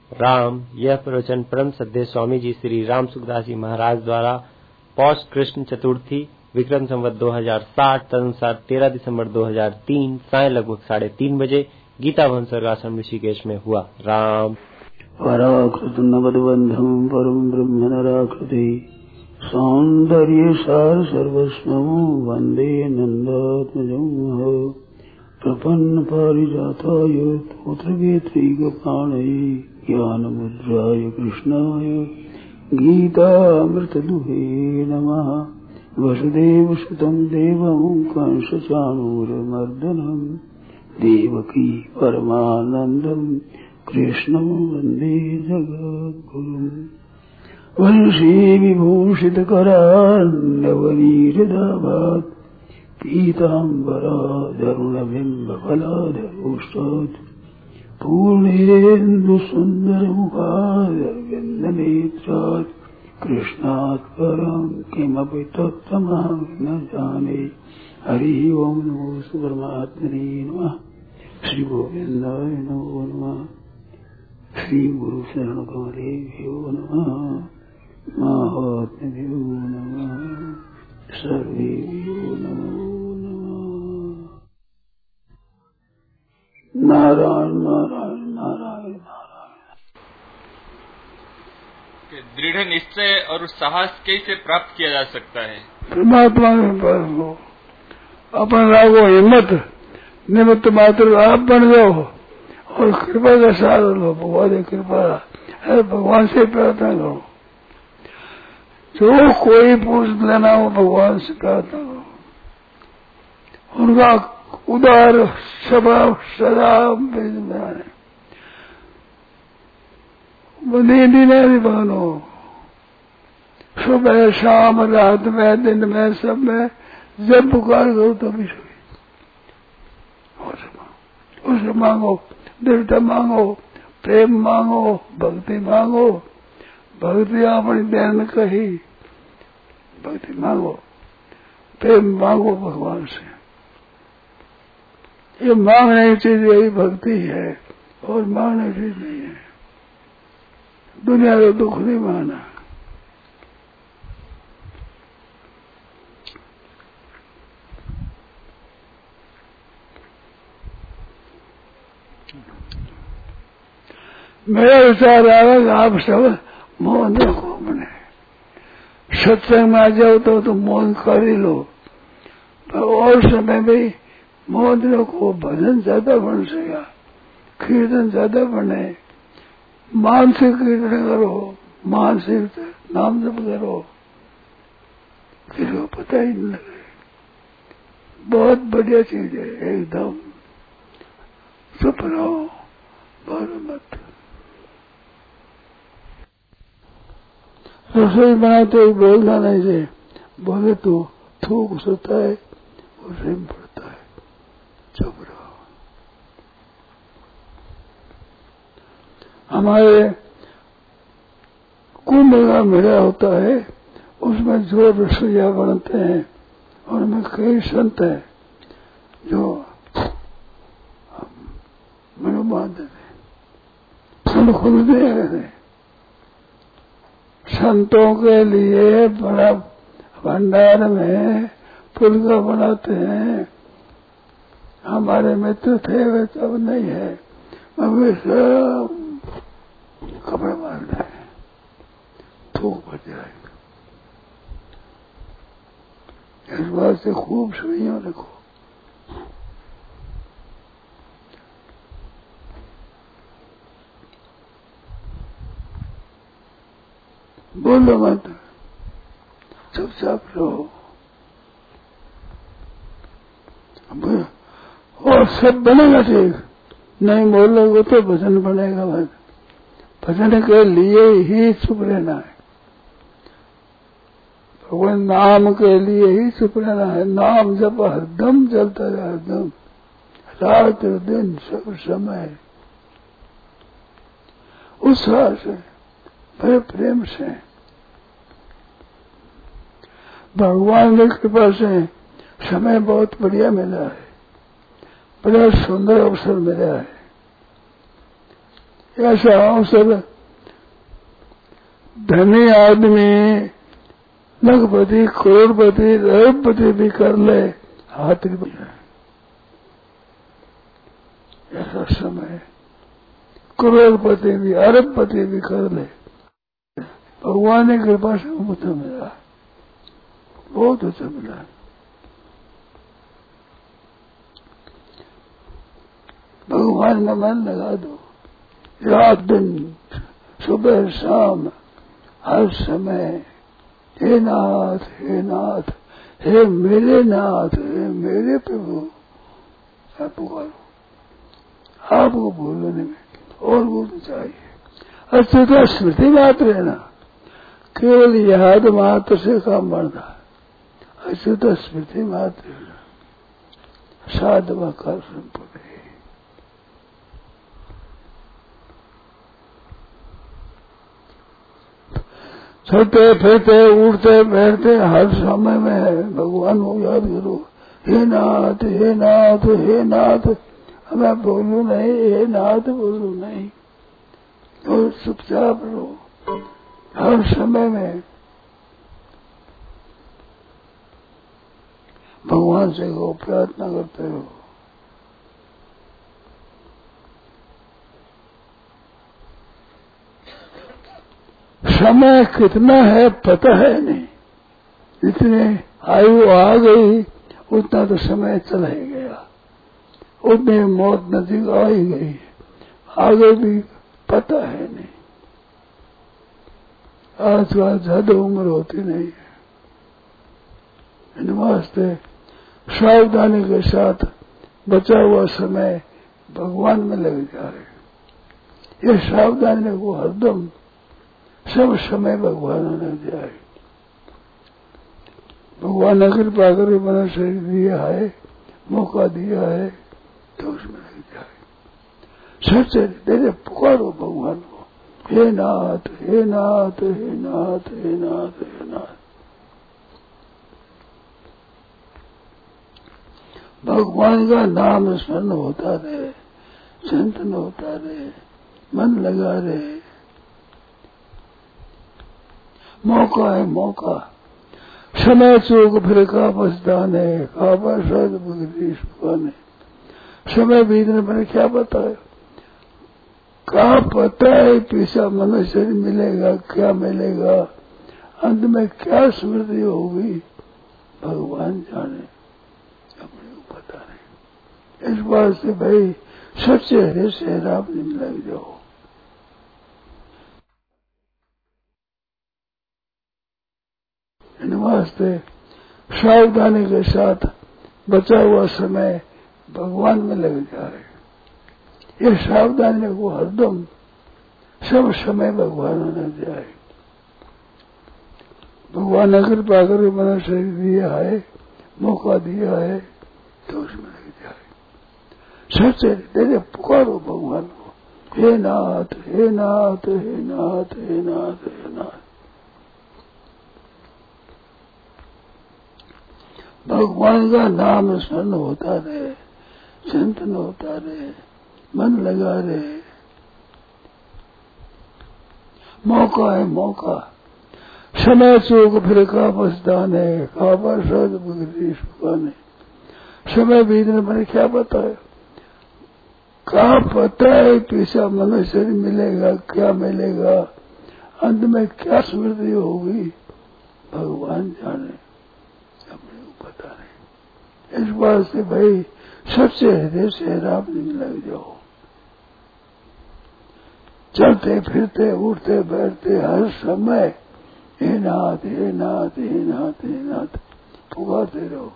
राम। यह प्रवचन परम सद्य स्वामी जी श्री राम सुखदास जी महाराज द्वारा पौष कृष्ण चतुर्थी विक्रम संवत 2060 तदनुसार 13 दिसंबर 2003 साय लगभग 3:30 बजे गीता भवन स्वर्गाश्रम ऋषिकेश में हुआ। राम। पराकृत नवद्बंधम परम ब्रह्म नराकृति सौंदर्य सार सर्वस्वं वंदे नंदात्मजं प्रपन्न पारिजाताय तोत्रवेत्रैकपाणये ज्ञानमुद्राय कृष्णाय गीतामृतदुहे नमः। वसुदेवसुतं देवं कंसचाणूरमर्दनं देवकी परमानन्दं कृष्णं वन्दे जगद्गुरुम्। वंशी विभूषितकरान्नवनीरदाभात् पीताम्बराधरुणबिम्बफलाधरोष्टात् पूर्णेन्दुसुन्दरमुखारविन्दनेत्रात् कृष्णात् परं किमपि तत्त्वमहं न जाने। हरिः ओम् नमो परमात्मने नमः। श्री गोविन्दाय नमो नमः। श्री गुरु शरण कमलेभ्यो नमः। महात्म्यो नमः। सर्वेभ्यो नमो नमः। नारायण नारायण नारायण नारायण। दृढ़ निश्चय और साहस कैसे प्राप्त किया जा सकता है? परमात्मा में पास हो, अपन रागो हिम्मत निमित्त मात्र आप बन जाओ और कृपा का सहारा लो। भगवान कृपा है, भगवान से प्रार्थना करो। जो कोई पूछ लेना हो भगवान से प्रार्थना करो। उनका उदार स्वभाव सदा में नींद नहीं बनो। सुबह शाम रात में दिन में सब में जब पुकार करो तभी सोई। उसे मांगो, दृढ़ता मांगो, प्रेम मांगो, भक्ति मांगो। भक्ति अपनी देन कही, भक्ति मांगो, प्रेम मांगो भगवान से। ये मांगने की चीज यही भक्ति है और मांगने की चीज नहीं है। दुनिया का दुख नहीं मांगना। मेरा विचार आ रहा कि आप सब मौन रखो। अपने सत्संग में आ जाओ तो मौन कर ही लो, पर और समय में मौन रखो। भजन ज्यादा बन सकेगा, कीर्तन ज्यादा बने। मानसिक कीर्तन करो, मानसिक नाम जप करो, किसी को पता ही नहीं लगे। बहुत बढ़िया चीज है। एकदम चुप रहो, बोलो मत। रसोई बनाते ही बोलना नहीं से, बोले तो थूक सोता है और प्रेम पड़ता है। चुप रहो। हमारे कुंभ का मेला होता है, उसमें जो रसोईया बनते हैं उनमें कई संत हैं जो मनो बांधते हैं, खुद दे रहे। संतों के लिए बड़ा भंडार में पुलका बनाते हैं। हमारे मित्र थे वे तब नहीं है, वे सब कपड़े मार रहे हैं, थूक पड़ जाएगा। इस बात से खूब सुनियो रखो। बोलो मत, चुपचाप रहो। और सब बनेगा ठीक। नहीं बोलोगे तो भजन बनेगा। भजन के लिए ही चुप रहना है। भगवान नाम के लिए ही चुप रहना है। नाम जब हरदम चलता है, हरदम रात दिन सब समय उत्साह से, बड़े प्रेम से। भगवान की कृपा से समय बहुत बढ़िया मिला है, बड़ा सुंदर अवसर मिला है। ऐसा अवसर धनी आदमी लखपति, करोड़पति, अरबपति भी कर ले, हाथ नहीं बजाए। ऐसा समय करोड़पति भी, अरबपति भी कर ले, भगवान की कृपा से मुझे मिला, बहुत अच्छा मिला। भगवान का मन लगा दो, रात दिन, सुबह शाम, हर समय, हे नाथ, हे नाथ, हे मेरे नाथ, हे मेरे प्रभु, आप पुकारो। आपको बोलने में और बोलना चाहिए। अच्युता स्मृति मात्र है ना, केवल याद मात्र से काम बढ़ता है। अच्युता स्मृति मात्र है ना, साधवा कर संपूर्ण। चलते फिरते उठते बैठते हर समय में भगवान को याद करो। हे नाथ, हे नाथ, हे नाथ, हमें बोलू नहीं, हे नाथ बोलू नहीं, और चुपचाप रहो हर समय में। भगवान से को प्रार्थना करते रहो। समय कितना है पता है नहीं, जितने आयु आ गई उतना तो समय चला ही गया, उतनी मौत नजदीक आ ही गई, आगे भी पता है नहीं। आजकल ज्यादा उम्र होती नहीं है, इन वास्ते सावधानी के साथ बचा हुआ समय भगवान में लग जाए। ये सावधानी को हरदम सब समय भगवान लग जाए। भगवान ने कृपा कर मनुष्य शरीर दिया है, मौका दिया है, तो उसमें लग जाए। सच्चे तेरे पुकारो भगवान को, हे नाथ, हे नाथ, हे नाथ, हे नाथ, हे नाथ। भगवान का नाम स्मरण होता रहे, चिंतन होता रहे, मन लगा रहे। मौका है मौका, समय चूक फिर का पछताने, काबा सद बगरीश पाने। समय बीतने पर क्या पता है, क्या पता है पीछा मनुष्य मिलेगा, क्या मिलेगा, अंत में क्या स्मृति होगी, भगवान जाने, अपने को पता नहीं। इस बात से भाई सच्चे हृदय से राम में लग जाओ। इन वास्ते सावधानी के साथ बचा हुआ समय भगवान में लग जाए। ये सावधानी को हरदम सब समय भगवान में लग जाए। भगवान ने कृपा कर मनुष्य शरीर दिया है, मौका दिया है, तो उसमें लग जाए। सच्चे तेरे पुकारो भगवान को, हे नाथ, हे नाथ, हे नाथ, हे नाथ, हे नाथ। भगवान का नाम स्मरण होता रहे, चिंतन होता रहे, मन लगा रहे। मौका है मौका, समय चूक फिर का पछताने, काबा सद बगरीश पाने। समय बीतने पर क्या पता है, क्या पता है पीछा मनुष्य मिलेगा, क्या मिलेगा, अंत में क्या स्मृति होगी, भगवान जाने, अपने को पता नहीं। इस बात से भाई सच्चे हृदय से राम में लग जाओ। चलते फिरते उठते बैठते हर समय हे नाथ, हे नाथ, हे नाथ, हे नाथ पुकारते रहो।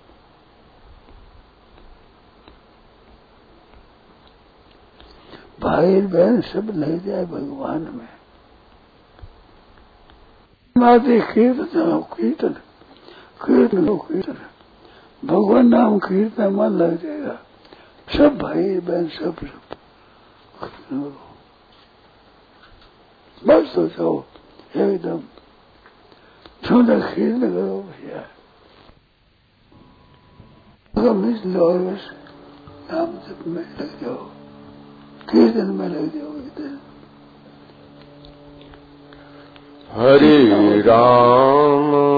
भाई बहन सब लग जाए भगवान में। माते कीर्तन कीर्तन कीर्तन कीर्तन, भगवान नाम कीर्तन मन लग जाएगा। सब भाई बहन सब बस तो जाओ एकदम छोटा कीर्तन करो भैया। मिस लो बस नाम जप में लग जाओ, कीर्तन में लग जाओ। हरे राम